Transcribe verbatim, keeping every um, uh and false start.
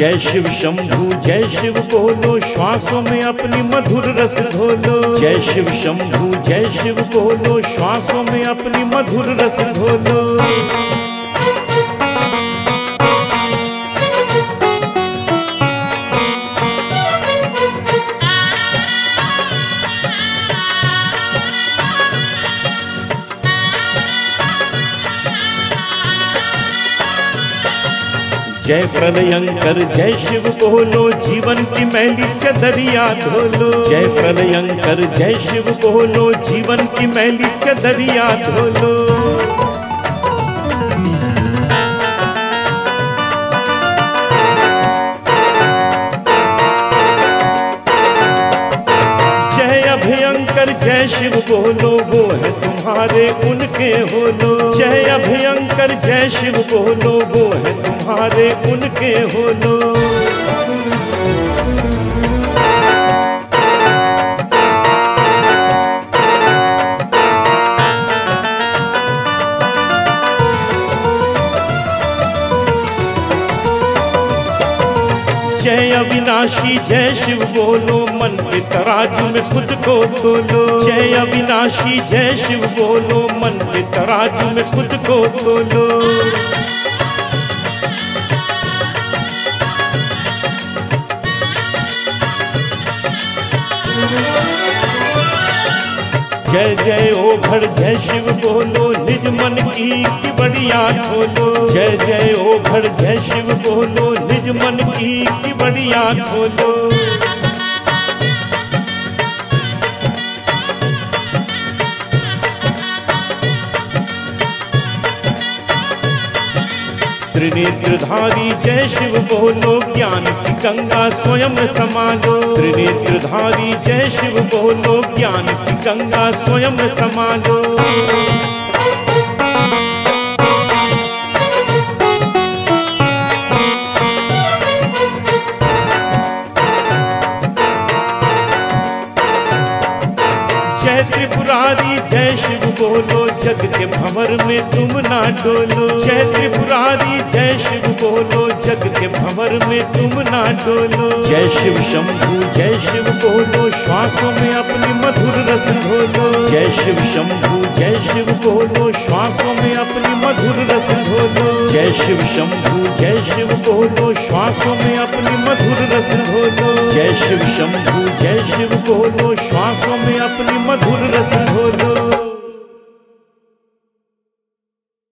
जय शिव शंभू जय शिव बोलो, श्वासों में अपनी मधुर रस घोलो। जय शिव शंभू जय शिव बोलो, श्वासों में अपनी मधुर रस घोलो। जय प्रलयंकर जय शिव बोलो, जीवन की मैली चदरिया धोलो। जय प्रलयंकर जय शिव बोलो, जीवन की मैली चदरिया धोलो। जय अभयंकर जय शिव बोलो, वो है तुम्हारे उनके होलो। जय अभयंकर जय शिव बोलो, वो है तुम्हारे उनके होलो। जय अविनाशी जय शिव बोलो, मन के तराजू में खुद को तोलो। जय अविनाशी जय शिव बोलो, मन के तराजू में खुद को तोलो। जय जय ओघड़ जय शिव बोलो, निज मन की बढ़िया खोलो। जय जय ओघड़ जय शिव बोलो, निज मन की बढ़िया खोलो। त्रिनेत्रधारी जय शिव बोलो, ज्ञान की गंगा स्वयं समालो। त्रिनेत्रधारी जय शिव बोलो, ज्ञान की गंगा स्वयं समालो। जय त्रिपुरारी जय शिव बोलो, जग के भंवर में तुम ना डोलो। जय त्रिपुरारी जय शिव बोलो, जग के भंवर में तुम ना डोलो। जय शिव शंभू जय शिव बोलो, श्वासों में अपनी मधुर रस घोलो। जय शिव शंभू जय शिव बोलो, श्वासों में अपनी मधुर रस घोलो। जय शिव शंभू जय शिव बोलो, श्वासों में अपनी मधुर रस घोलो। जय शिव शंभू जय शिव बोलो, श्वासों में अपनी